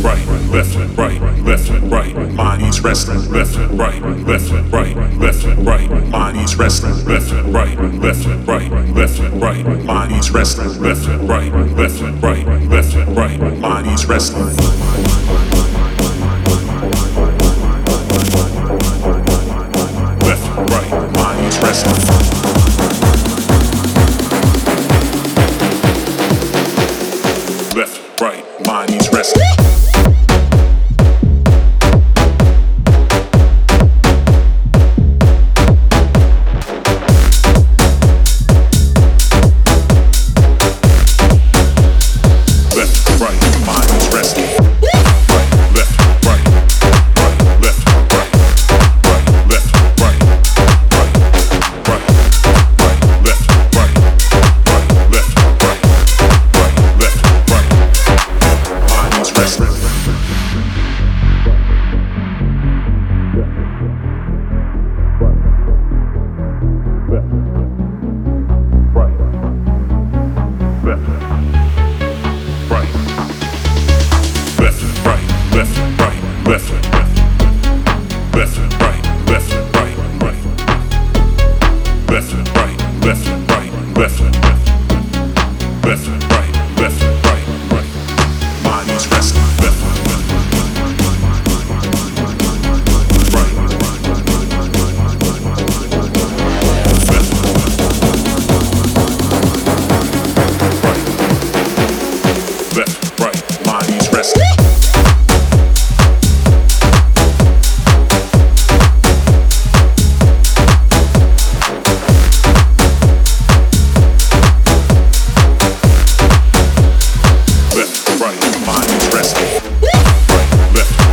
right, left, right, left, right. Mind is resting, left, right, left, right, left, right. Mind is resting, left, right, left, right, left, right. Mind is resting, left, right, left, right, left, right. Mind is resting. Left, right, mind is resting. Left, right, mind is resting. Left,